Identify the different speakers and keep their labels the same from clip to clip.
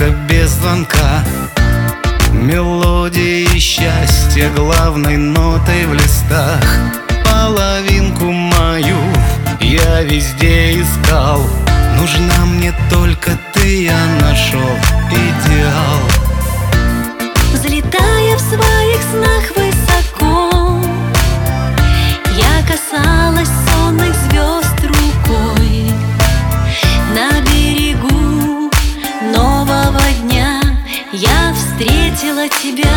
Speaker 1: трубка без звонка. Мелодии счастья главной нотой в листах. Половинку мою я везде искал. Нужна мне только ты, я нашел идеал.
Speaker 2: Взлетая в своих снах высоко, я касалась сонных звезд рукой. На берегу нового дня я встретила тебя.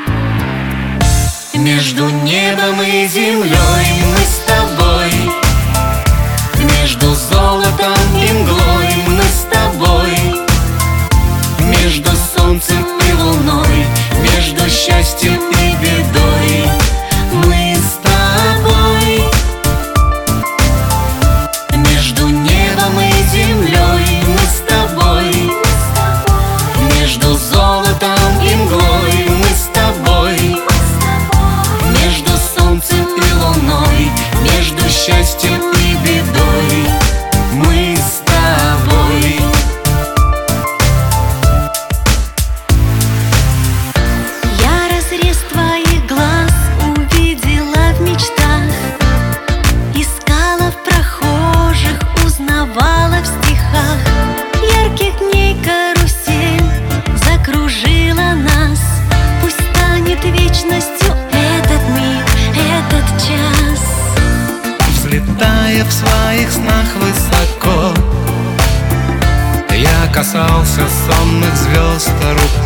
Speaker 2: Между небом и землей мы с тобой, между золотом и мглой мы с тобой, между солнцем и луной, между счастьем и бедой мы с тобой. Между небом и землей мы с тобой, между золотом и мглой мы с тобой, между солнцем и луной, между счастьем и бедой мы с тобой. Я разрез твоих глаз увидела в мечтах, искала в прохожих, узнавала в стихах. Ярких дней карусель закружила нас. Пусть станет вечностью этот миг, этот час.
Speaker 1: Взлетая в своих снах высоко, я касался сонных звезд рукой.